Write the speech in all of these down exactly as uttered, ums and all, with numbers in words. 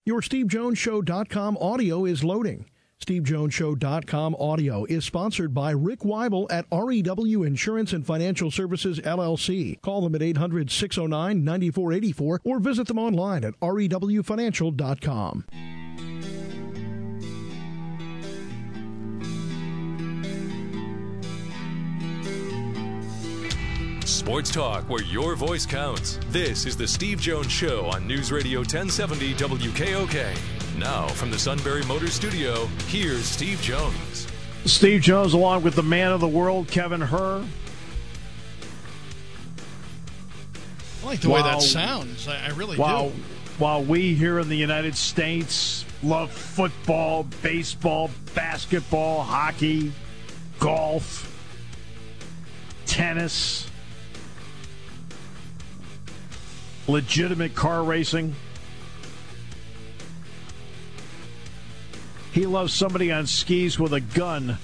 Your Steve Jones Show dot com audio is loading. Steve Jones Show dot com audio is sponsored by Rick Weibel at R E W Insurance and Financial Services, L L C. Call them at eight hundred, six oh nine, nine four eight four or visit them online at R E W financial dot com. Sports talk where your voice counts. This is the Steve Jones Show on News Radio ten seventy W K O K. Now, from the Sunbury Motors Studio, here's Steve Jones. Steve Jones along with the man of the world, Kevin Herr. I like the while, way that sounds. I, I really while, do. While we here in the United States love football, baseball, basketball, hockey, golf, tennis, legitimate car racing, he loves somebody on skis with a gun.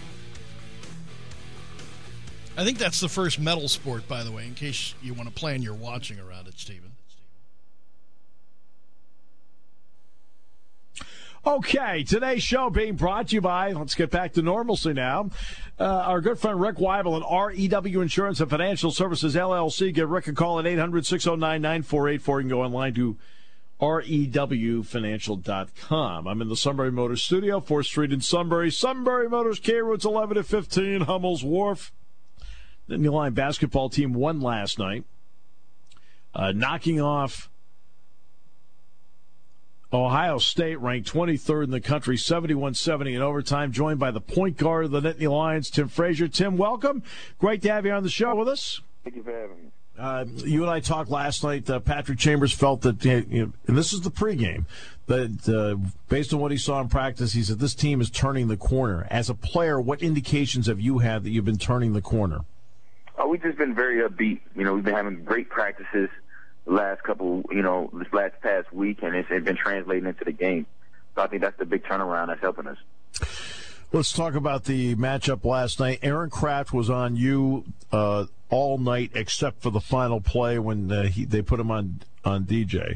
I think that's the first metal sport, by the way, in case you want to plan your watching around it, Stephen. Okay, today's show being brought to you by, let's get back to normalcy now, uh, our good friend Rick Weibel at R E W Insurance and Financial Services, L L C. Give Rick a call at eight hundred, six oh nine, nine four eight four. You can go online to R E W financial dot com. I'm in the Sunbury Motors studio, fourth Street in Sunbury. Sunbury Motors, K-Routes eleven to fifteen, Hummel's Wharf. The Nittany Lion basketball team won last night, uh, knocking off Ohio State, ranked twenty-third in the country, seventy-one seventy in overtime, joined by the point guard of the Nittany Lions, Tim Frazier. Tim, welcome. Great to have you on the show with us. Thank you for having me. Uh, you and I talked last night. Uh, Patrick Chambers felt that, you know, and this is the pregame, that uh, based on what he saw in practice, he said this team is turning the corner. As a player, what indications have you had that you've been turning the corner? Oh, we've just been very upbeat. You know, we've been having great practices the last couple, you know, this last past week, and it's, it's been translating into the game. So I think that's the big turnaround that's helping us. Let's talk about the matchup last night. Aaron Kraft was on you uh, all night except for the final play when uh, he, they put him on, on D J.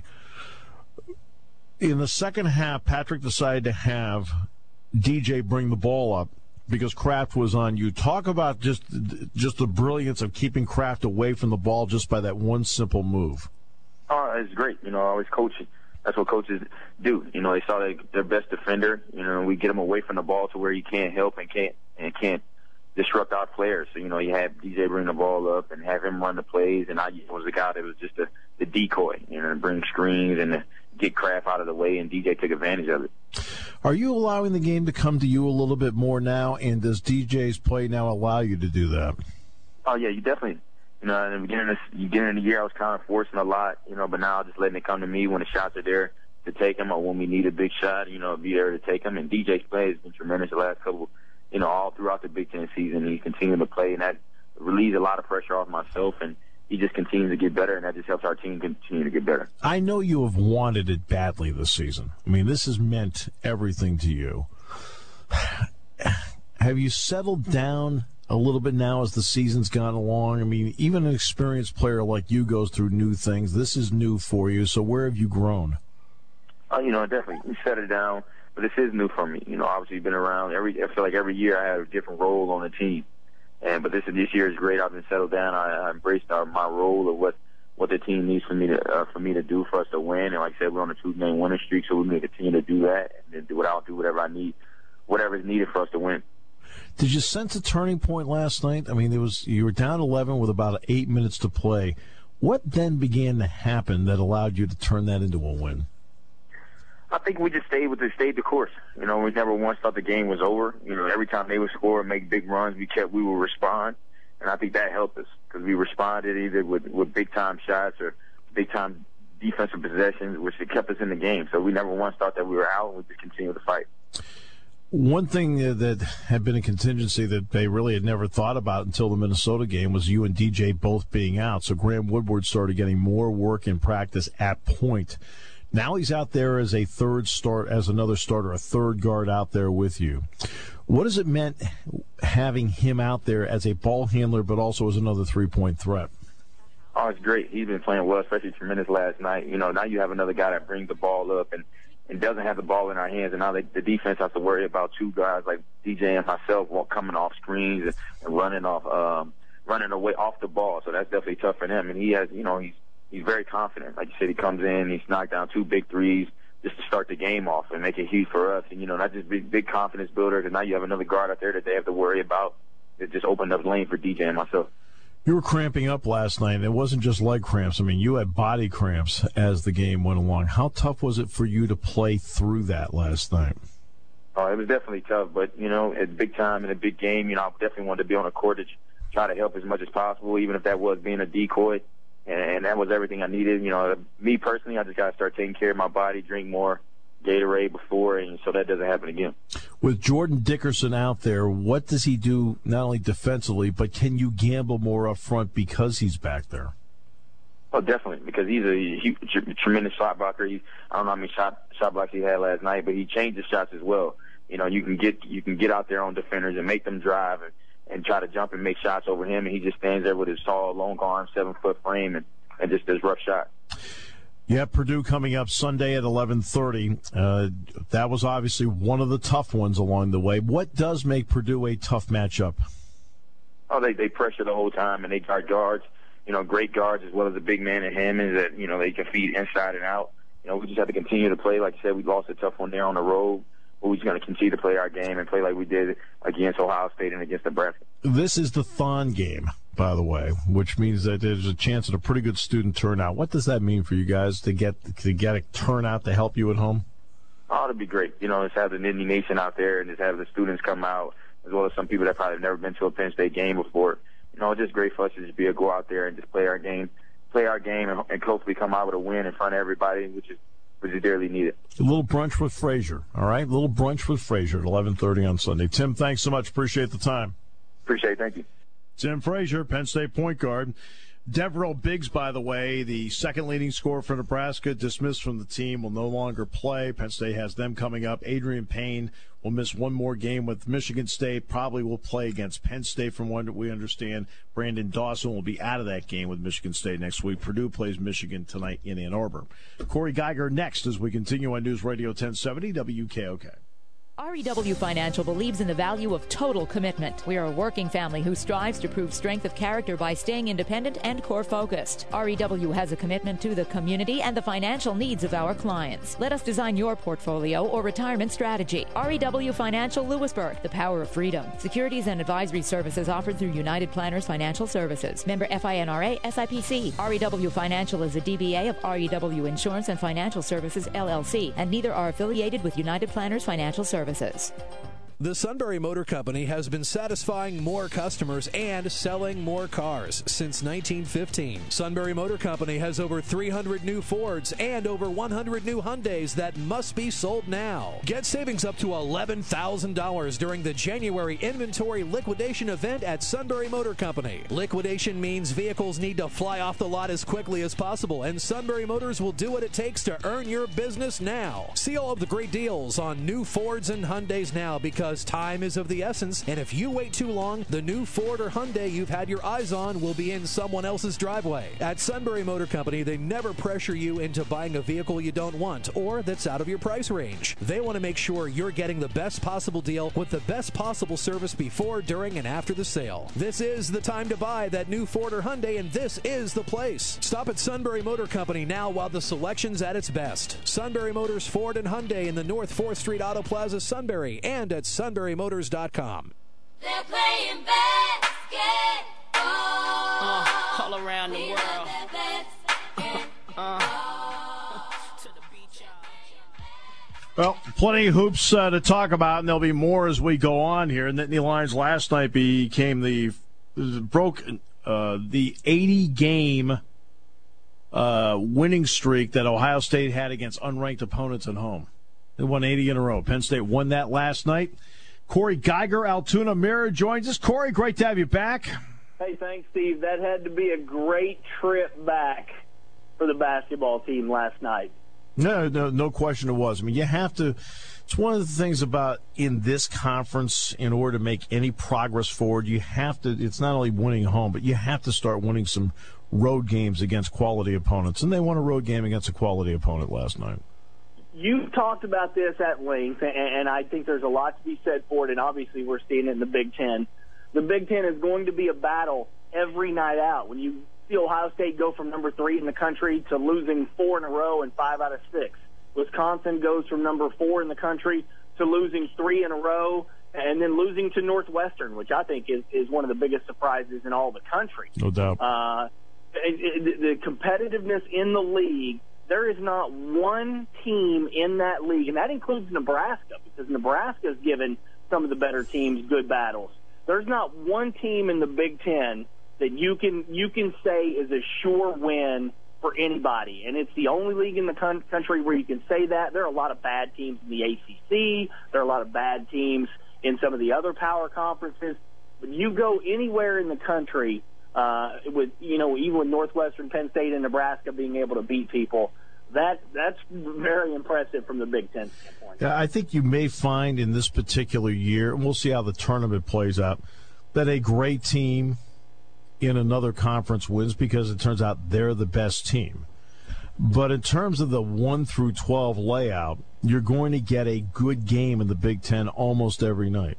In the second half, Patrick decided to have D J bring the ball up because Kraft was on you. Talk about just just the brilliance of keeping Kraft away from the ball just by that one simple move. Oh, it's great. You know, I always coach. That's what coaches do. You know, they saw they, their best defender. You know, we get them away from the ball to where you can't help and can't and can't disrupt our players. So, you know, you have D J bring the ball up and have him run the plays, and I was the guy that was just the, the decoy, you know, bring screens and get Kraft out of the way, and D J took advantage of it. Are you allowing the game to come to you a little bit more now, and does D J's play now allow you to do that? Oh, yeah, you definitely. You know, in the beginning of the, beginning of the year, I was kind of forcing a lot, you know, but now I'm just letting it come to me when the shots are there to take them, or when we need a big shot, you know, be there to take them. And D J's play has been tremendous the last couple, you know, all throughout the Big Ten season. He's continuing to play, and that relieves a lot of pressure off myself, and he just continues to get better, and that just helps our team continue to get better. I know you have wanted it badly this season. I mean, this has meant everything to you. Have you settled down a little bit now as the season's gone along? I mean, even an experienced player like you goes through new things. This is new for you, so where have you grown? Oh, you know, definitely. We settled down, but this is new for me. You know, obviously been around. Every I feel like every year I have a different role on the team. And but this this year is great. I've been settled down. I, I embraced our, my role of what, what the team needs for me to uh, for me to do for us to win. And like I said, we're on a two-game winning streak, so we need to continue to do that and then do what I'll do whatever I need, whatever is needed for us to win. Did you sense a turning point last night? I mean, there was you were down eleven with about eight minutes to play. What then began to happen that allowed you to turn that into a win? I think we just stayed with the stayed the course. You know, we never once thought the game was over. You know, every time they would score and make big runs, we kept we would respond, and I think that helped us because we responded either with, with big time shots or big time defensive possessions, which it kept us in the game. So we never once thought that we were out, and we just continued to fight. One thing that had been a contingency that they really had never thought about until the Minnesota game was you and D J both being out. So Graham Woodward started getting more work in practice at point. Now he's out there as a third start, as another starter, a third guard out there with you. What has it meant having him out there as a ball handler, but also as another three-point threat? Oh, it's great. He's been playing well, especially tremendous last night. You know, now you have another guy that brings the ball up, and and doesn't have the ball in our hands, and now they, the defense has to worry about two guys like D J and myself walk, coming off screens and, and running off, um, running away off the ball. So that's definitely tough for him. And he has, you know, he's he's very confident. Like you said, he comes in, he's knocked down two big threes just to start the game off and make it huge for us. And, you know, not just big, big confidence builder, because now you have another guard out there that they have to worry about. It just opened up lane for D J and myself. You were cramping up last night, and it wasn't just leg cramps. I mean, you had body cramps as the game went along. How tough was it for you to play through that last night? Oh, it was definitely tough, but, you know, it's big time in a big game. You know, I definitely wanted to be on the court to try to help as much as possible, even if that was being a decoy, and, and that was everything I needed. You know, me personally, I just got to start taking care of my body, drink more Gatorade before, and so that doesn't happen again. With Jordan Dickerson out there, what does he do not only defensively, but can you gamble more up front because he's back there? Oh, definitely, because he's a huge, tremendous shot blocker. He, I don't know how many shot shot blocks he had last night, but he changed his shots as well. You know, you can get you can get out there on defenders and make them drive and, and try to jump and make shots over him, and he just stands there with his tall, long arm, seven foot frame, and, and just does rough shots. You have Purdue coming up Sunday at eleven thirty. Uh, that was obviously one of the tough ones along the way. What does make Purdue a tough matchup? Oh, they they pressure the whole time, and they guard guards. You know, great guards as well as a big man in Hammond that, you know, they can feed inside and out. You know, we just have to continue to play. Like I said, we lost a tough one there on the road. But we're just going to continue to play our game and play like we did against Ohio State and against Nebraska. This is the Thon game, by the way, which means that there's a chance at a pretty good student turnout. What does that mean for you guys to get to get a turnout to help you at home? Oh, it'd be great. You know, just have the Nittany Nation out there and just have the students come out, as well as some people that probably have never been to a Penn State game before. You know, it's just great for us to just be able to go out there and just play our game, play our game, and, and hopefully come out with a win in front of everybody, which is which is dearly needed. A little brunch with Frazier, all right? A little brunch with Frazier at eleven thirty on Sunday. Tim, thanks so much. Appreciate the time. Appreciate it. Thank you. Tim Frazier, Penn State point guard. Devereaux Biggs, by the way, the second leading scorer for Nebraska, dismissed from the team, will no longer play. Penn State has them coming up. Adrian Payne will miss one more game with Michigan State, probably will play against Penn State from what we understand. Brandon Dawson will be out of that game with Michigan State next week. Purdue plays Michigan tonight in Ann Arbor. Corey Geiger next as we continue on News Radio ten seventy W K O K. R E W Financial believes in the value of total commitment. We are a working family who strives to prove strength of character by staying independent and core-focused. R E W has a commitment to the community and the financial needs of our clients. Let us design your portfolio or retirement strategy. R E W Financial Lewisburg, the power of freedom. Securities and advisory services offered through United Planners Financial Services. Member F I N R A, S I P C. R E W Financial is a D B A of R E W Insurance and Financial Services, L L C, and neither are affiliated with United Planners Financial Services. The Sunbury Motor Company has been satisfying more customers and selling more cars since nineteen fifteen. Sunbury Motor Company has over three hundred new Fords and over one hundred new Hyundais that must be sold now. Get savings up to eleven thousand dollars during the January inventory liquidation event at Sunbury Motor Company. Liquidation means vehicles need to fly off the lot as quickly as possible, and Sunbury Motors will do what it takes to earn your business now. See all of the great deals on new Fords and Hyundais now, because time is of the essence, and if you wait too long, the new Ford or Hyundai you've had your eyes on will be in someone else's driveway. At Sunbury Motor Company, they never pressure you into buying a vehicle you don't want or that's out of your price range. They want to make sure you're getting the best possible deal with the best possible service before, during, and after the sale. This is the time to buy that new Ford or Hyundai, and this is the place. Stop at Sunbury Motor Company now while the selection's at its best. Sunbury Motors Ford and Hyundai in the North fourth Street Auto Plaza, Sunbury, and at sunbury motors dot com. They're playing basketball uh, all around the world. uh, to the beach. Well, plenty of hoops uh, to talk about, and there'll be more as we go on here. Nittany Lions last night became the broke uh, the eighty game uh, winning streak that Ohio State had against unranked opponents at home. They won eighty in a row. Penn State won that last night. Corey Geiger, Altoona Mirror joins us. Corey, great to have you back. Hey, thanks, Steve. That had to be a great trip back for the basketball team last night. No, no, no question it was. I mean, you have to – it's one of the things about in this conference, in order to make any progress forward, you have to – it's not only winning home, but you have to start winning some road games against quality opponents. And they won a road game against a quality opponent last night. you've talked about this at length, and, and I think there's a lot to be said for it, and obviously we're seeing it in the Big Ten. The Big Ten is going to be a battle every night out. When you see Ohio State go from number three in the country to losing four in a row and five out of six. Wisconsin goes from number four in the country to losing three in a row and then losing to Northwestern, which I think is, is one of the biggest surprises in all the country. No doubt. Uh, it, it, the competitiveness in the league, there is not one team in that league, and that includes Nebraska, because Nebraska has given some of the better teams good battles. There's not one team in the Big Ten that you can you can say is a sure win for anybody, and it's the only league in the con- country where you can say that. There are a lot of bad teams in the A C C. There are a lot of bad teams in some of the other power conferences. But you go anywhere in the country, uh, with you know even with Northwestern, Penn State, and Nebraska being able to beat people, that that's very impressive from the Big Ten standpoint. Yeah, I think you may find in this particular year, and we'll see how the tournament plays out, that a great team in another conference wins because it turns out they're the best team. But in terms of the one through twelve layout, you're going to get a good game in the Big Ten almost every night.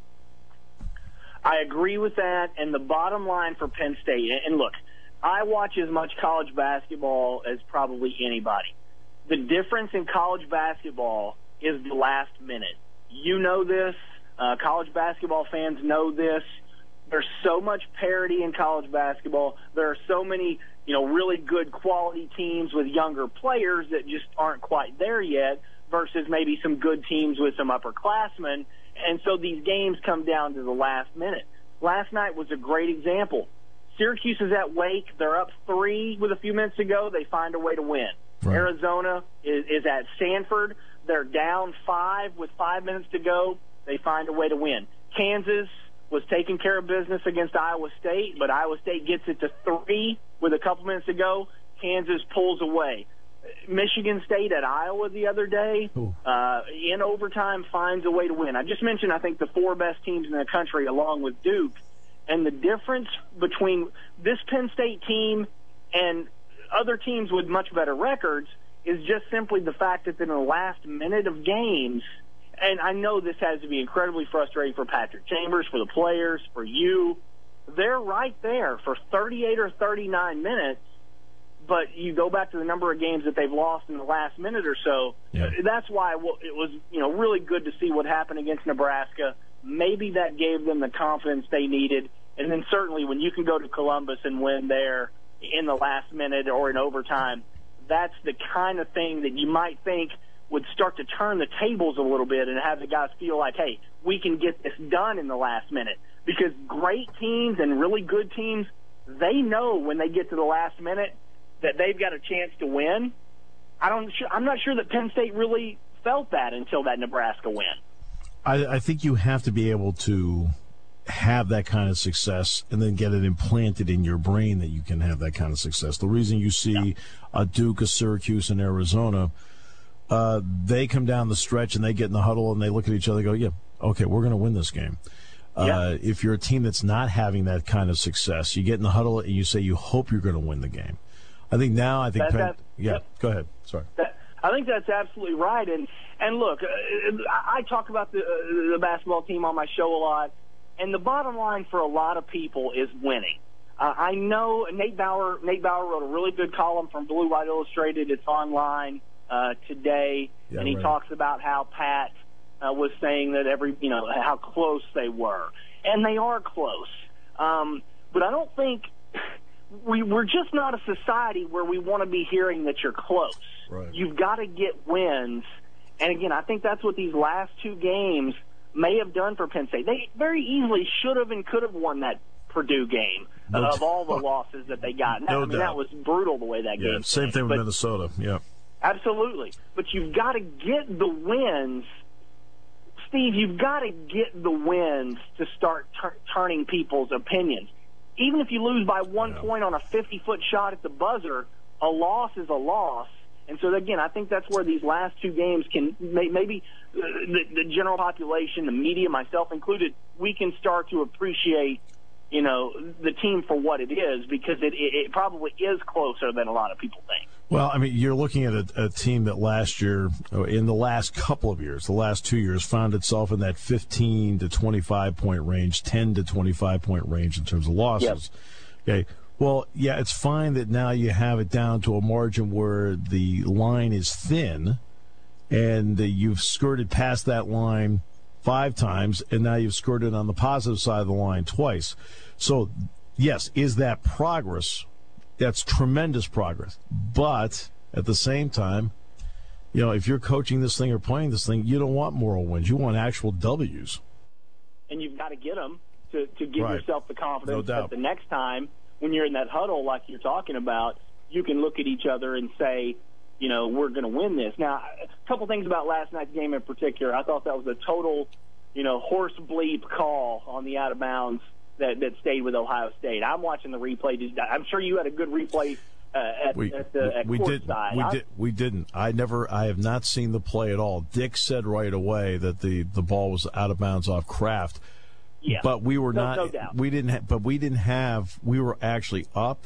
I agree with that, and the bottom line for Penn State, and look, I watch as much college basketball as probably anybody. The difference in college basketball is the last minute. You know this. Uh, college basketball fans know this. There's so much parity in college basketball. There are so many, you know, really good quality teams with younger players that just aren't quite there yet versus maybe some good teams with some upperclassmen. And so these games come down to the last minute. Last night was a great example. Syracuse is at Wake. They're up three with a few minutes to go. They find a way to win. Right. Arizona is, is at Stanford. They're down five with five minutes to go. They find a way to win. Kansas was taking care of business against Iowa State, but Iowa State gets it to three with a couple minutes to go. Kansas pulls away. Michigan State at Iowa the other day, uh, in overtime, finds a way to win. I just mentioned, I think, the four best teams in the country along with Duke. And the difference between this Penn State team and other teams with much better records is just simply the fact that in the last minute of games, and I know this has to be incredibly frustrating for Patrick Chambers, for the players, for you, they're right there for thirty-eight or thirty-nine minutes, but you go back to the number of games that they've lost in the last minute or so. Yeah. That's why it was, you know, really good to see what happened against Nebraska. Maybe that gave them the confidence they needed. And then certainly when you can go to Columbus and win there in the last minute or in overtime, that's the kind of thing that you might think would start to turn the tables a little bit and have the guys feel like, hey, we can get this done in the last minute. Because great teams and really good teams, they know when they get to the last minute that they've got a chance to win. I don't, I'm not sure that Penn State really felt that until that Nebraska win. I, I think you have to be able to have that kind of success and then get it implanted in your brain that you can have that kind of success. The reason you see yeah. a Duke, a Syracuse, and Arizona, uh, they come down the stretch and they get in the huddle and they look at each other and go, yeah, okay, we're going to win this game. Uh, yeah. If you're a team that's not having that kind of success, you get in the huddle and you say you hope you're going to win the game. I think now, I think, that, Penn, that, yeah, that, go ahead. Sorry. That, I think that's absolutely right. And and look, uh, I talk about the, uh, the basketball team on my show a lot, and the bottom line for a lot of people is winning. Uh, I know Nate Bauer. Nate Bauer wrote a really good column from Blue White Illustrated. It's online uh, today, yeah, and he right. talks about how Pat uh, was saying that every, you know, how close they were, and they are close. Um, but I don't think we, we're just not a society where we want to be hearing that you're close. Right. You've got to get wins, and again, I think that's what these last two games may have done for Penn State. They very easily should have and could have won that Purdue game no of t- all the losses that they got. No I mean, doubt. that was brutal the way that yeah, game. Same played. thing with but, Minnesota. Yeah, absolutely. But you've got to get the wins, Steve. You've got to get the wins to start tur- turning people's opinions. Even if you lose by one yeah. point on a fifty-foot shot at the buzzer, a loss is a loss. And so, again, I think that's where these last two games can maybe the, the general population, the media, myself included, we can start to appreciate, you know, the team for what it is, because it, it, it probably is closer than a lot of people think. Well, I mean, you're looking at a, a team that last year, in the last couple of years, the last two years, found itself in that fifteen to twenty-five point range, ten to twenty-five point range in terms of losses. Yep. Okay. Well, yeah, it's fine that now you have it down to a margin where the line is thin, and uh, you've skirted past that line five times, and now you've skirted on the positive side of the line twice. So, yes, is that progress? That's tremendous progress. But at the same time, you know, if you're coaching this thing or playing this thing, you don't want moral wins. You want actual W's. And you've got to get them to, to give right. yourself the confidence no doubt. that the next time when you're in that huddle like you're talking about, you can look at each other and say, you know, we're going to win this. Now, a couple things about last night's game in particular. I thought that was a total, you know, horse bleep call on the out of bounds that, that stayed with Ohio State. I'm watching the replay. I'm sure you had a good replay uh, at, we, at the at we did, side. we I, did. We didn't. I never. I have not seen the play at all. Dick said right away that the, the ball was out of bounds off Kraft. Yeah, but we were no, not. No doubt. We didn't. Ha- but we didn't have. We were actually up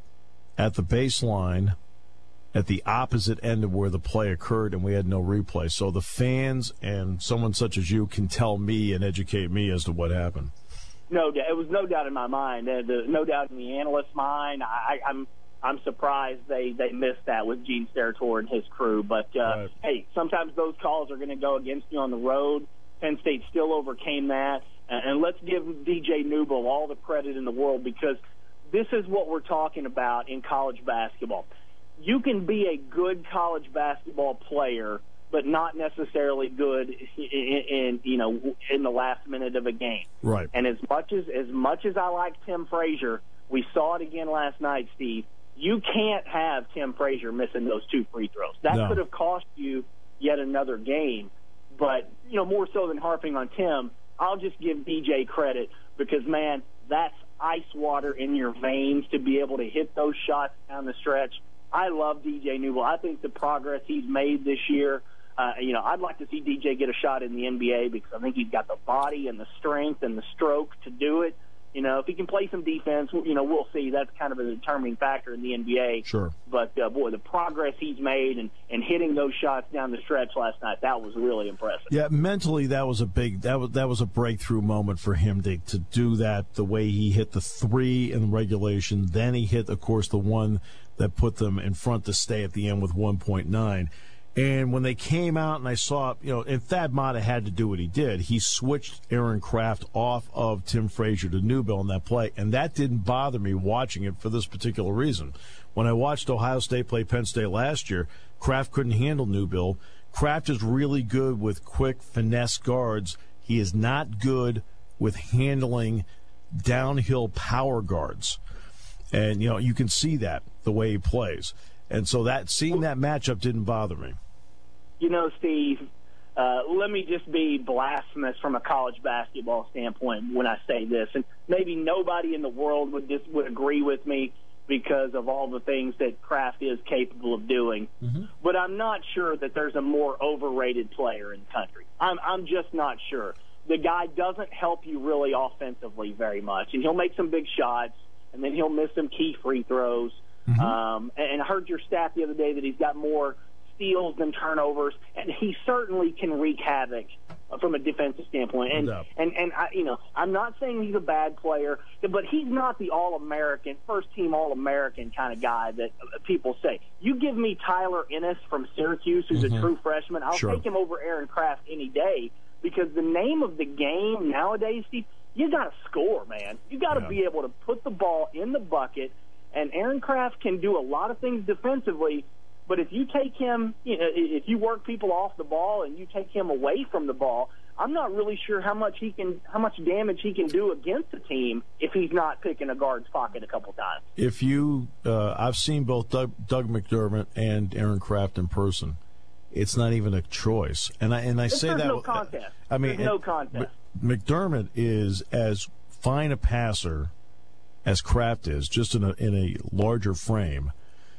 at the baseline, at the opposite end of where the play occurred, and we had no replay. So the fans and someone such as you can tell me and educate me as to what happened. No doubt. It was no doubt in my mind. Uh, the, no doubt in the analyst's mind. I, I'm I'm surprised they, they missed that with Gene Steratore and his crew. But, uh, right. hey, sometimes those calls are going to go against you on the road. Penn State still overcame that. And, and let's give D J Newble all the credit in the world, because this is what we're talking about in college basketball. You can be a good college basketball player, but not necessarily good in, in you know in the last minute of a game. Right. And as much as as much as I like Tim Frazier, we saw it again last night, Steve. You can't have Tim Frazier missing those two free throws. That no. could have cost you yet another game. But you know, more so than harping on Tim, I'll just give D J credit, because man, that's ice water in your veins to be able to hit those shots down the stretch. I love D J Newble. I think the progress he's made this year. Uh, you know, I'd like to see D J get a shot in the N B A, because I think he's got the body and the strength and the stroke to do it. You know, if he can play some defense, you know, we'll see. That's kind of a determining factor in the N B A. Sure. But, uh, boy, the progress he's made and, and hitting those shots down the stretch last night, that was really impressive. Yeah, mentally that was a big that was that was a breakthrough moment for him to to do that the way he hit the three in regulation. Then he hit, of course, the one that put them in front to stay at the end with one point nine. And when they came out and I saw, you know, and Thad Matta had to do what he did. He switched Aaron Kraft off of Tim Frazier to Newbill in that play, and that didn't bother me watching it for this particular reason. When I watched Ohio State play Penn State last year, Kraft couldn't handle Newbill. Kraft is really good with quick finesse guards. He is not good with handling downhill power guards. And, you know, you can see that the way he plays. And so that seeing that matchup didn't bother me. You know, Steve, uh, let me just be blasphemous from a college basketball standpoint when I say this. And maybe nobody in the world would just would agree with me because of all the things that Kraft is capable of doing. Mm-hmm. But I'm not sure that there's a more overrated player in the country. I'm, I'm just not sure. The guy doesn't help you really offensively very much. And he'll make some big shots, and then he'll miss some key free throws. Mm-hmm. Um, and I heard your stat the other day that he's got more steals than turnovers, and he certainly can wreak havoc from a defensive standpoint. And no. and and I, you know, I'm not saying he's a bad player, but he's not the All-American, first-team All-American kind of guy that people say. You give me Tyler Ennis from Syracuse, who's mm-hmm. a true freshman, I'll sure. take him over Aaron Kraft any day, because the name of the game nowadays, Steve, you got to score, man. You got to yeah. be able to put the ball in the bucket. And Aaron Kraft can do a lot of things defensively, but if you take him, you know, if you work people off the ball and you take him away from the ball, I'm not really sure how much he can, how much damage he can do against the team if he's not picking a guard's pocket a couple times. If you, uh, I've seen both Doug, Doug McDermott and Aaron Kraft in person. It's not even a choice, and I and I If say there's that. no contest. I mean, there's no it, contest. McDermott is as fine a passer as Kraft is, just in a in a larger frame.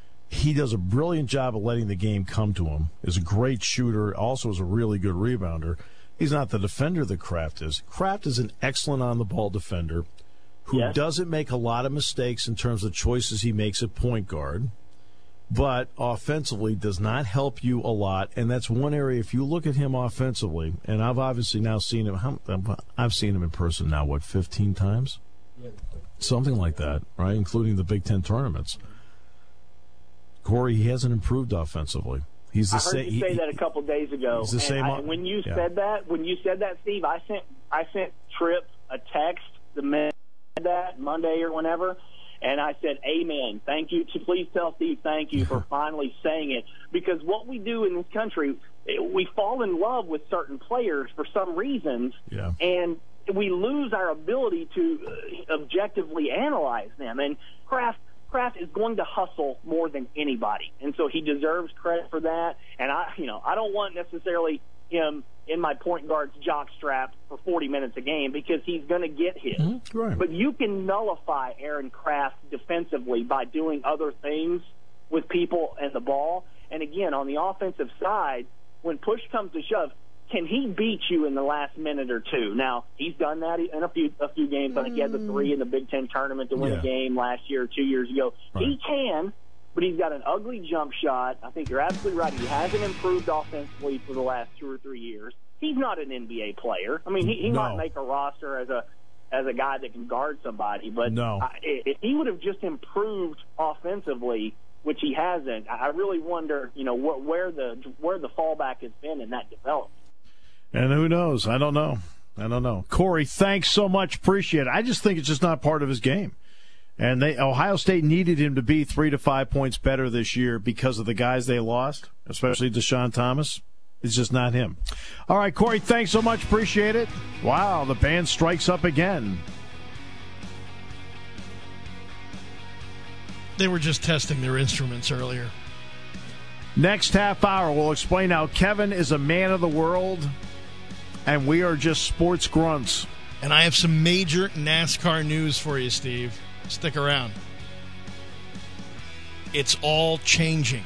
He does a brilliant job of letting the game come to him. Is a great shooter, also is a really good rebounder. He's not the defender that Kraft is. Kraft is an excellent on-the-ball defender who yes. doesn't make a lot of mistakes in terms of choices he makes at point guard, but offensively does not help you a lot. And that's one area, if you look at him offensively, and I've obviously now seen him, how, I've seen him in person now, what, fifteen times? Something like that, right, including the Big Ten tournaments. Corey, he hasn't improved offensively. He's the I heard same, you say he, that a couple days ago. He's the and same. I, when you yeah. said that, when you said that, Steve, I sent I sent Tripp a text the minute that Monday or whenever, and I said, "Amen. Thank you. To please tell Steve, thank you for finally saying it." Because what we do in this country, we fall in love with certain players for some reasons, yeah. and we lose our ability to uh, objectively analyze them. And Kraft. Kraft is going to hustle more than anybody, and so he deserves credit for that. And I, you know, I don't want necessarily him in my point guard's jockstrap for forty minutes a game because he's going to get his. Mm-hmm. Right. But you can nullify Aaron Kraft defensively by doing other things with people and the ball. And again, on the offensive side, when push comes to shove, can he beat you in the last minute or two? Now, he's done that in a few a few games. I think he had the three in the Big Ten tournament to win yeah. a game last year or two years ago. Right. He can, but he's got an ugly jump shot. I think you're absolutely right. He hasn't improved offensively for the last two or three years. He's not an N B A player. I mean, he, he no. might make a roster as a as a guy that can guard somebody, but no. I, if he would have just improved offensively, which he hasn't, I really wonder, you know, wh- where the where the fallback has been in that development. And who knows? I don't know. I don't know. Corey, thanks so much. Appreciate it. I just think it's just not part of his game. And they Ohio State needed him to be three to five points better this year because of the guys they lost, especially Deshaun Thomas. It's just not him. All right, Corey, thanks so much. Appreciate it. Wow, the band strikes up again. They were just testing their instruments earlier. Next half hour, we'll explain how Kevin is a man of the world, and we are just sports grunts. And I have some major NASCAR news for you, Steve. Stick around. It's all changing.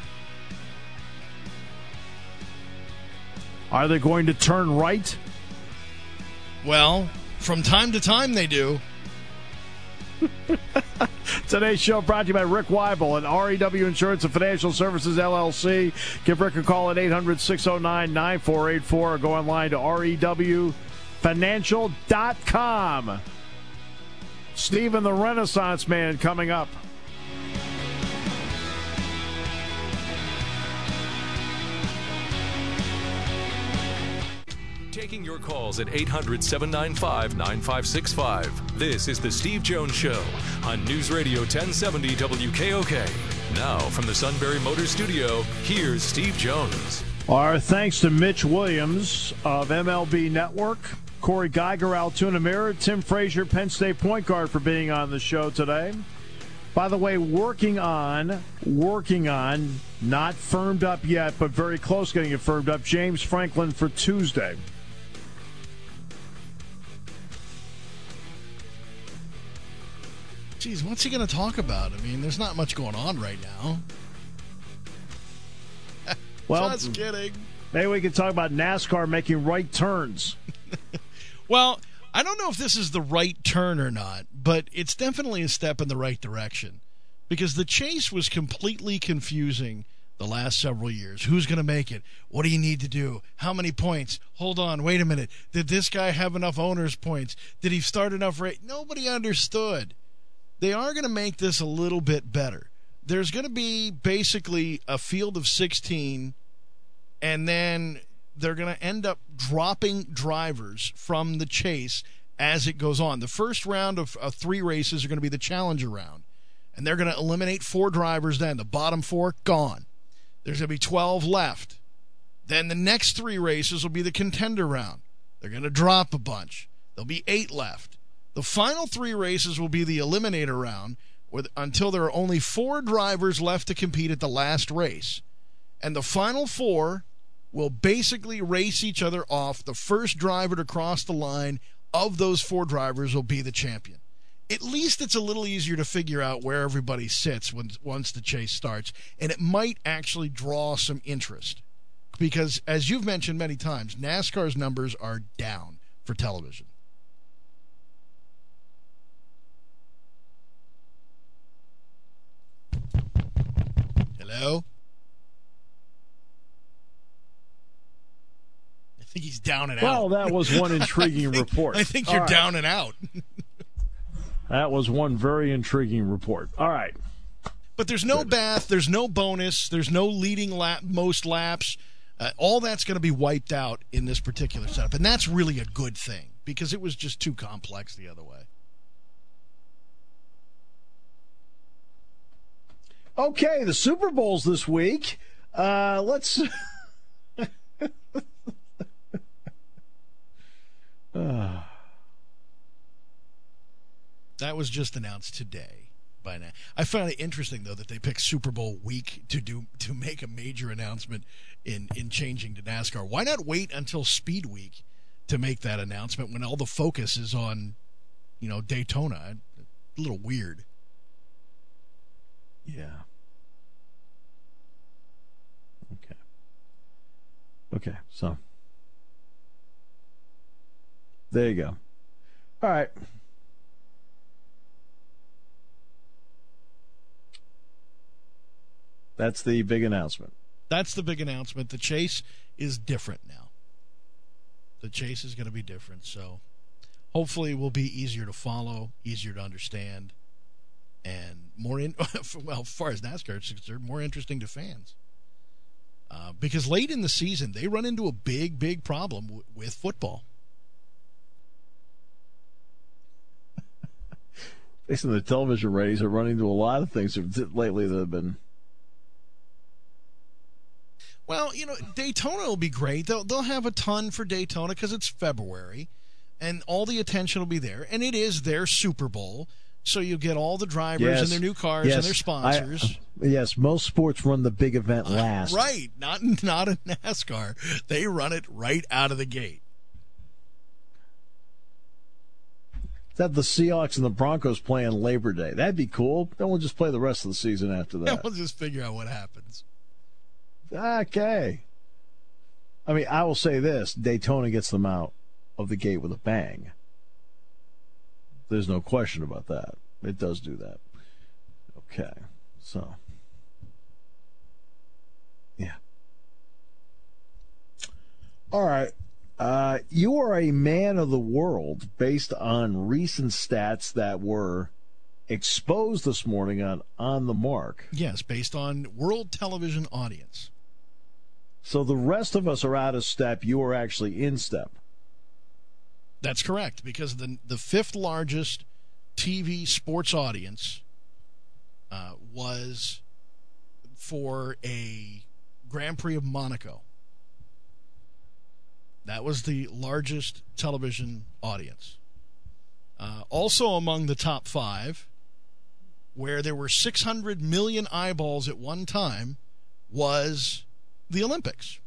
Are they going to turn right? Well, from time to time they do. Today's show brought to you by Rick Weibel and R E W Insurance and Financial Services, L L C. Give Rick a call at eight hundred, six oh nine, nine four eight four or go online to R E W financial dot com. Stephen the Renaissance Man coming up. Taking your calls at eight hundred, seven nine five, nine five six five. This is The Steve Jones Show on News Radio ten seventy W K O K. Now, from the Sunbury Motor Studio, here's Steve Jones. Our thanks to Mitch Williams of M L B Network, Corey Geiger, Altoona Mirror, Tim Frazier, Penn State point guard, for being on the show today. By the way, working on, working on, not firmed up yet, but very close getting it firmed up, James Franklin for Tuesday. Geez, what's he going to talk about? I mean, there's not much going on right now. Well, just kidding. Maybe we can talk about NASCAR making right turns. Well, I don't know if this is the right turn or not, but it's definitely a step in the right direction because the chase was completely confusing the last several years. Who's going to make it? What do you need to do? How many points? Hold on, wait a minute. Did this guy have enough owner's points? Did he start enough rate? Nobody understood. They are going to make this a little bit better. There's going to be basically a field of sixteen, and then they're going to end up dropping drivers from the chase as it goes on. The first round of, of three races are going to be the Challenger round, and they're going to eliminate four drivers then. The bottom four, gone. There's going to be twelve left. Then the next three races will be the Contender round. They're going to drop a bunch. There'll be eight left. The final three races will be the Eliminator round with, until there are only four drivers left to compete at the last race. And the final four will basically race each other off. The first driver to cross the line of those four drivers will be the champion. At least it's a little easier to figure out where everybody sits when, once the chase starts. And it might actually draw some interest. Because, as you've mentioned many times, NASCAR's numbers are down for television. Hello? I think he's down and Well, out. that was one intriguing I think, report. I think All you're right. down and out. That was one very intriguing report. All right. But there's no bath, there's no bonus, there's no leading lap, most laps. Uh, all that's going to be wiped out in this particular setup. And that's really a good thing because it was just too complex the other way. Okay, the Super Bowl's this week. Uh, let's. uh. That was just announced today. By now, I find it interesting though that they picked Super Bowl week to do to make a major announcement in in changing to NASCAR. Why not wait until Speed Week to make that announcement when all the focus is on, you know, Daytona? A little weird. Yeah. Okay. Okay, so there you go. All right. That's the big announcement. That's the big announcement. The chase is different now. The chase is going to be different, so hopefully it will be easier to follow, easier to understand, and more in well, as far as NASCAR is concerned, more interesting to fans. Uh, because late in the season, they run into a big, big problem w- with football. Based on the television ratings, are running into a lot of things lately that have been. Well, you know, Daytona will be great. They'll they'll have a ton for Daytona because it's February, and all the attention will be there. And it is their Super Bowl, so you get all the drivers Yes. and their new cars Yes. and their sponsors. I, yes, most sports run the big event last. Uh, right, not not in NASCAR. They run it right out of the gate. That the Seahawks and the Broncos play on Labor Day. That'd be cool. Then we'll just play the rest of the season after that. We'll just figure out what happens. Okay. I mean, I will say this. Daytona gets them out of the gate with a bang. There's no question about that. It does do that. Okay. So. Yeah. All right. Uh, you are a man of the world based on recent stats that were exposed this morning on On the Mark. Yes, based on world television audience. So the rest of us are out of step. You are actually in step. That's correct, because the the fifth largest T V sports audience uh, was for a Grand Prix of Monaco. That was the largest television audience. Uh, also among the top five, where there were six hundred million eyeballs at one time, was the Olympics.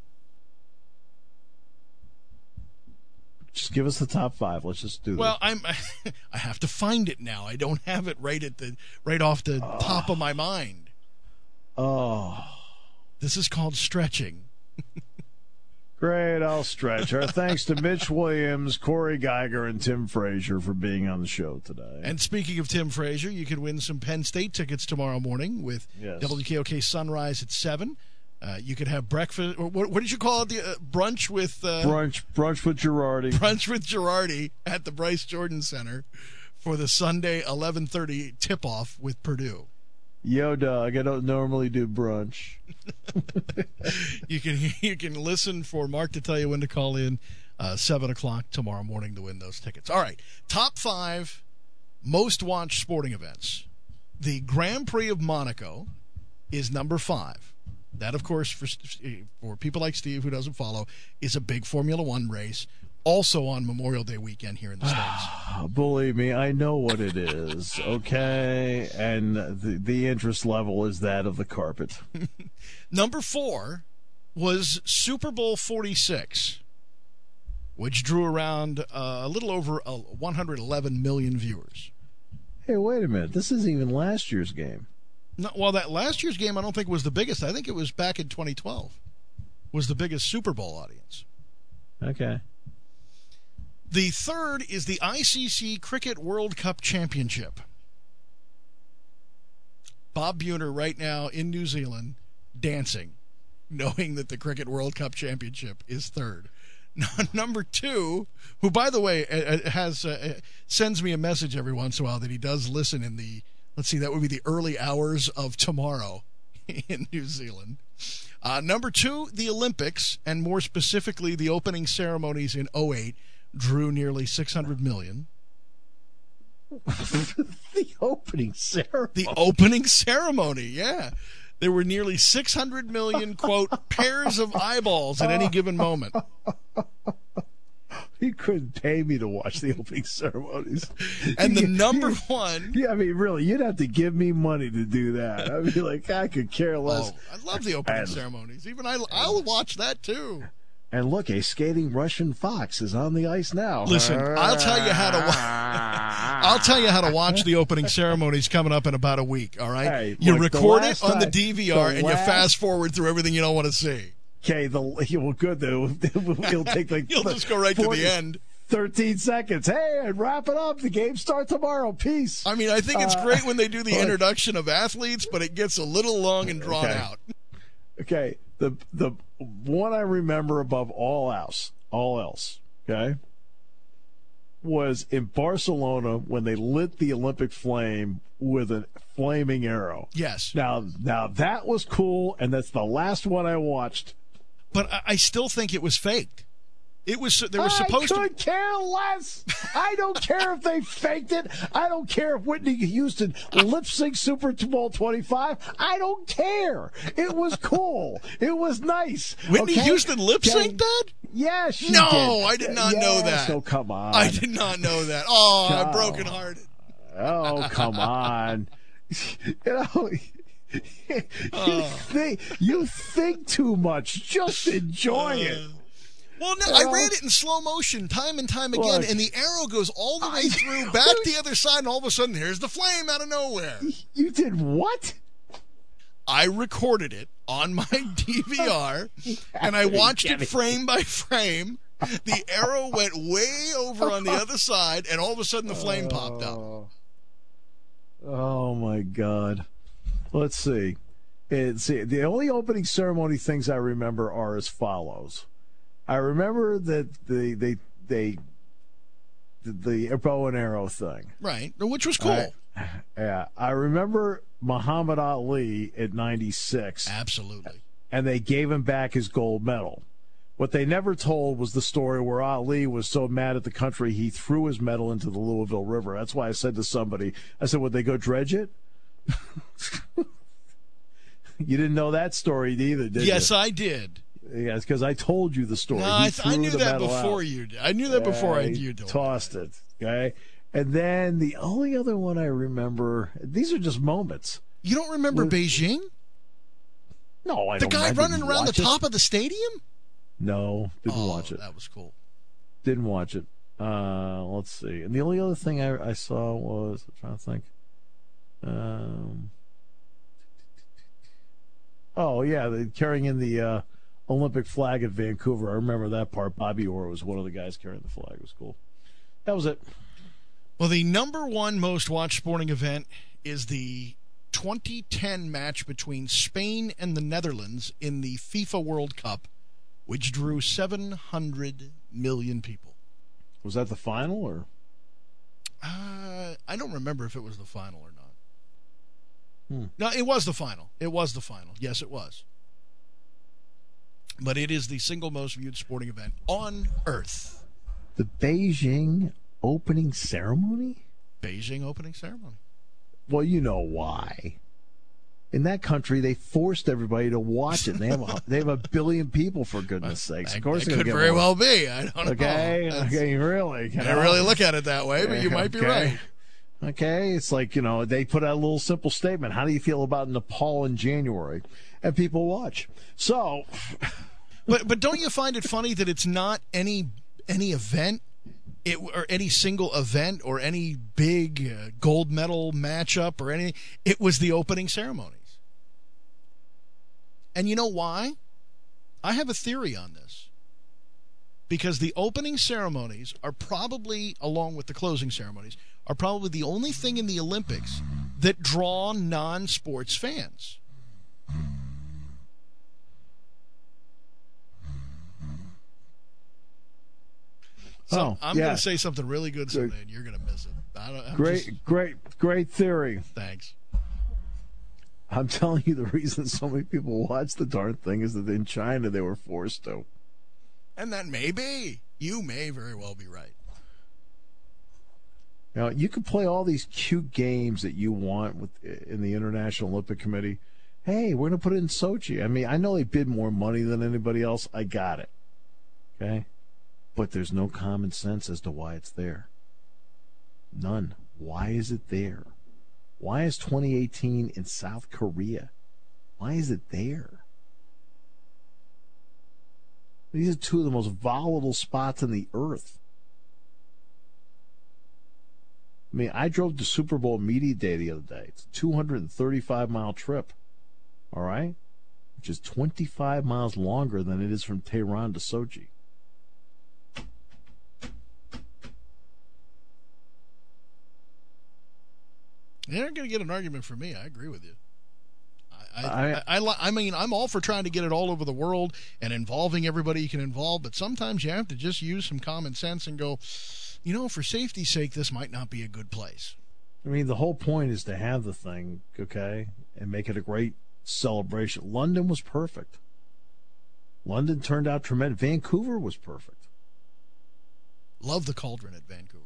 Just give us the top five. Let's just do this. Well, I'm I have to find it now. I don't have it right at the right off the oh. top of my mind. Oh, this is called stretching. Great, I'll stretch. Our thanks to Mitch Williams, Corey Geiger, and Tim Frazier for being on the show today. And speaking of Tim Frazier, you could win some Penn State tickets tomorrow morning with yes. W K O K Sunrise at seven. Uh, you could have breakfast. Or what, what did you call it? The uh, brunch with uh, brunch. Brunch with Girardi. Brunch with Girardi at the Bryce Jordan Center for the Sunday eleven thirty tip-off with Purdue. Yo, dog! I don't normally do brunch. you can you can listen for Mark to tell you when to call in. Uh, Seven o'clock tomorrow morning to win those tickets. All right, top five most watched sporting events. The Grand Prix of Monaco is number five. That, of course, for for people like Steve who doesn't follow, is a big Formula One race. Also on Memorial Day weekend here in the States. Believe me, I know what it is, okay? And the, the interest level is that of the carpet. Number four was Super Bowl forty-six, which drew around uh, a little over uh, one hundred eleven million viewers. Hey, wait a minute. This isn't even last year's game. No, well, that last year's game I don't think was the biggest. I think it was back in twenty twelve. Was the biggest Super Bowl audience. Okay. The third is the I C C Cricket World Cup Championship. Bob Buhner right now in New Zealand dancing, knowing that the Cricket World Cup Championship is third. Number two, who, by the way, has uh, sends me a message every once in a while that he does listen in the, let's see, that would be the early hours of tomorrow in New Zealand. Uh, number two, the Olympics, and more specifically the opening ceremonies in oh eight, drew nearly six hundred million. The opening ceremony. The opening ceremony, yeah. There were nearly six hundred million, quote, pairs of eyeballs at any given moment. You couldn't pay me to watch the opening ceremonies. And the number one... Yeah, I mean, really, you'd have to give me money to do that. I mean, like, I could care less. Oh, I love the opening and, ceremonies. Even I, I'll watch that, too. And look, a skating Russian fox is on the ice now. Listen, I'll tell you how to wa- I'll tell you how to watch the opening ceremonies coming up in about a week, all right? Hey, you look, record it on time, the D V R and last... you fast forward through everything you don't want to see. Okay, the well, good though. It'll take like you'll just go right forty, to the end. thirteen seconds. Hey, and wrap it up. The game starts tomorrow. Peace. I mean, I think it's uh, great when they do the introduction of athletes, but it gets a little long and drawn okay. out. Okay, the the one I remember above all else, all else, okay, was in Barcelona when they lit the Olympic flame with a flaming arrow. Yes. Now, now that was cool, and that's the last one I watched. But I still think it was faked. It was there was supposed I could to care less. I don't care if they faked it. I don't care if Whitney Houston lip sync Super Bowl twenty-five. I don't care. It was cool. It was nice. Whitney okay? Houston lip synced that? Yes. She no, did. I did not yes, know that. So come on. I did not know that. Oh, I'm oh. brokenhearted. Oh, come on. You know. you, uh. think, you think too much. Just enjoy uh. it. Well, no, I ran it in slow motion time and time again, Look, and the arrow goes all the way I, through, back the other side, and all of a sudden, here's the flame out of nowhere. You did what? I recorded it on my D V R, and I watched it frame by frame. The arrow went way over on the other side, and all of a sudden, the flame oh. popped up. Oh, my God. Let's see. Let's see. The only opening ceremony things I remember are as follows. I remember that the they they the, the bow and arrow thing, right? Which was cool. I, yeah, I remember Muhammad Ali at ninety-six. Absolutely. And they gave him back his gold medal. What they never told was the story where Ali was so mad at the country he threw his medal into the Louisville River. That's why I said to somebody, I said, "Would they go dredge it?" You didn't know that story either, did yes, you? Yes, I did. Yes, because I told you the story. No, I, th- I knew that before out. you did. I knew that before yeah, I you told tossed me. it. Okay, and then the only other one I remember. These are just moments. You don't remember was, Beijing? No, I the don't. The guy running around the it. top of the stadium? No, didn't oh, watch it. That was cool. Didn't watch it. Uh, let's see. And the only other thing I, I saw was I'm trying to think. Um. Oh yeah, the, carrying in the uh, Olympic flag at Vancouver. I remember that part. Bobby Orr was one of the guys carrying the flag. It was cool. That was it. Well, the number one most watched sporting event is the twenty ten match between Spain and the Netherlands in the FIFA World Cup, which drew seven hundred million people. Was that the final, or? Uh, I don't remember if it was the final or not. Hmm. No, it was the final. It was the final. Yes, it was. But it is the single most viewed sporting event on Earth. The Beijing opening ceremony? Beijing opening ceremony. Well, you know why. In that country, they forced everybody to watch it. And they have a, they have a billion people, for goodness sakes. Of course, it could very well be. I don't okay? know. Okay, really. I don't really look at it that way, but you might be okay. right. Okay, it's like, you know, they put out a little simple statement. How do you feel about Nepal in January? And people watch. So, but but don't you find it funny that it's not any any event, it or any single event or any big uh, gold medal matchup or any? It was the opening ceremonies. And you know why? I have a theory on this. Because the opening ceremonies are probably, along with the closing ceremonies, are probably the only thing in the Olympics that draw non-sports fans. So Oh, I'm yeah. going to say something really good someday, and you're going to miss it. I don't, I'm Great, just- great, great theory. Thanks. I'm telling you, the reason so many people watch the darn thing is that in China they were forced to. And that may be. You may very well be right. Now, you can play all these cute games that you want with in the International Olympic Committee. Hey, we're going to put it in Sochi. I mean, I know they bid more money than anybody else. I got it. Okay? But there's no common sense as to why it's there. None. Why is it there? Why is twenty eighteen in South Korea? Why is it there? These are two of the most volatile spots on the earth. I mean, I drove to Super Bowl Media Day the other day. It's a two hundred thirty-five mile trip, all right? Which is twenty-five miles longer than it is from Tehran to Sochi. You're not going to get an argument from me. I agree with you. I I, I- I, I, li- I mean, I'm all for trying to get it all over the world and involving everybody you can involve, but sometimes you have to just use some common sense and go, you know, for safety's sake, this might not be a good place. I mean, the whole point is to have the thing, okay, and make it a great celebration. London was perfect. London turned out tremendous. Vancouver was perfect. Love the Cauldron at Vancouver.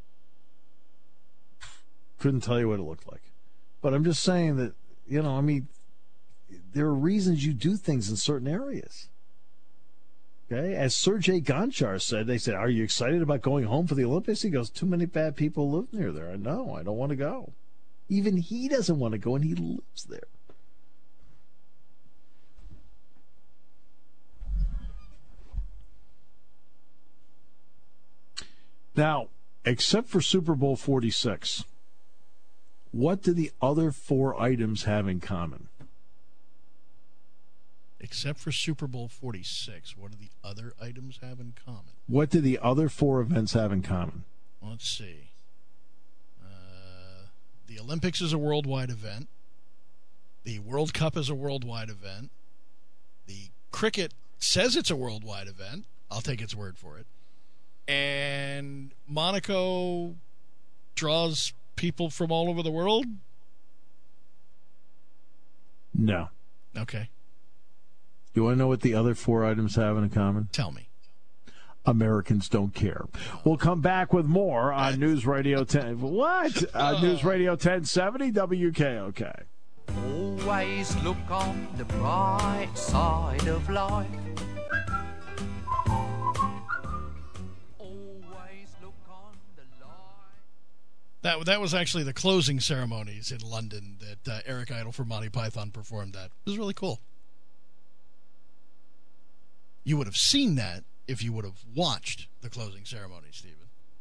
Couldn't tell you what it looked like. But I'm just saying that, you know, I mean, there are reasons you do things in certain areas. Okay? As Sergei Gonchar said, they said, are you excited about going home for the Olympics? He goes, too many bad people live near there. I know, I don't want to go. Even he doesn't want to go, and he lives there. Now, except for Super Bowl forty-six, what do the other four items have in common? Except for Super Bowl forty-six, what do the other items have in common? What do the other four events have in common? Let's see. Uh, the Olympics is a worldwide event. The World Cup is a worldwide event. The cricket says it's a worldwide event. I'll take its word for it. And Monaco draws people from all over the world? No. Okay. You want to know what the other four items have in common? Tell me. Americans don't care. We'll come back with more on News Radio ten. What? Uh, News Radio ten seventy W K O K. Always look on the bright side of life. Always look on the light. That that was actually the closing ceremonies in London that uh, Eric Idle from Monty Python performed at. It was really cool. You would have seen that if you would have watched the closing ceremony, Stephen.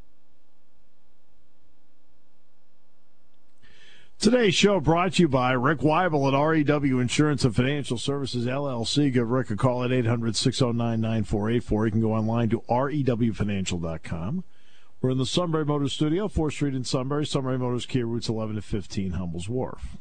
Today's show brought to you by Rick Weibel at R E W Insurance and Financial Services, L L C. Give Rick a call at eight hundred, six oh nine, nine four eight four. You can go online to R E W financial dot com. We're in the Sunbury Motors studio, fourth Street in Sunbury. Sunbury Motors, Kia, routes eleven to fifteen, Humbles Wharf.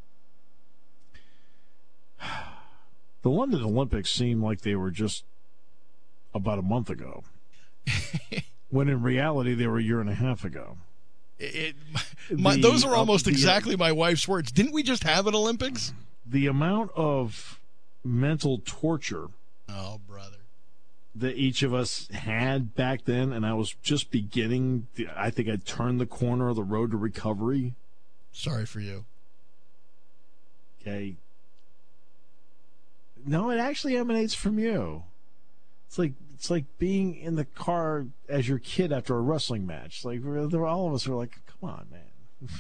The London Olympics seemed like they were just about a month ago, when in reality they were a year and a half ago. It, my, The- those are almost uh, the- exactly my wife's words. Didn't we just have an Olympics? The amount of mental torture Oh, brother. that each of us had back then, and I was just beginning, to, I think I'd turned the corner of the road to recovery. Sorry for you. Okay. No, it actually emanates from you. It's like it's like being in the car as your kid after a wrestling match. Like we're, they're- all of us are like, come on, man.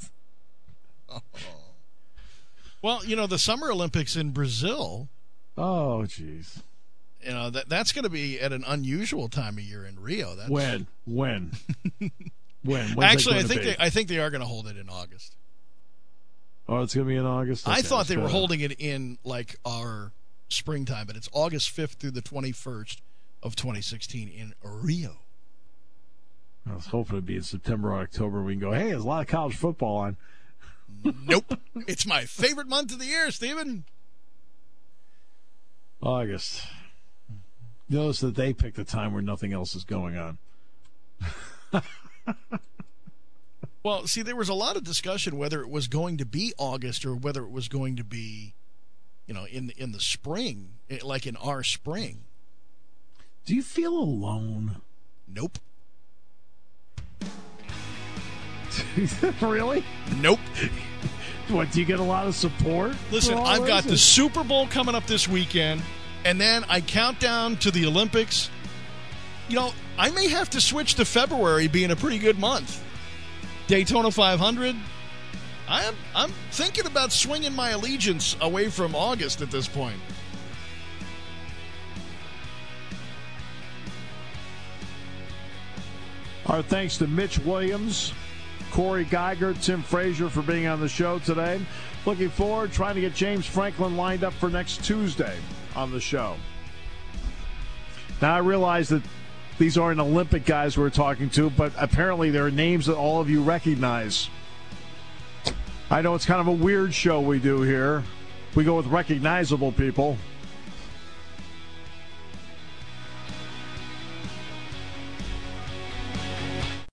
Well, you know, the Summer Olympics in Brazil, Oh, jeez. you know, that that's going to be at an unusual time of year in Rio. That's, When? When? when? When's that Actually, I gonna think be? they I think they are going to hold it in August. Oh, it's going to be in August? I Okay, thought let's they go. were holding it in like our springtime, but it's August fifth through the twenty-first of twenty sixteen in Rio. I was hoping it'd be in September or October. We can go, hey, there's a lot of college football on. Nope. It's my favorite month of the year, Stephen. August. Notice that they picked a time where nothing else is going on. Well, see, there was a lot of discussion whether it was going to be August or whether it was going to be, you know, in in the spring, like in our spring. Do you feel alone? Nope. Really? Nope. What, do you get a lot of support? Listen, Well, I've got is the it? Super Bowl coming up this weekend, and then I count down to the Olympics. You know, I may have to switch to February being a pretty good month. Daytona five hundred. I am, I'm thinking about swinging my allegiance away from August at this point. Our thanks to Mitch Williams, Corey Geiger, Tim Frazier for being on the show today. Looking forward, trying to get James Franklin lined up for next Tuesday on the show. Now I realize that these aren't Olympic guys we're talking to, but apparently there are names that all of you recognize. I know it's kind of a weird show we do here. We go with recognizable people.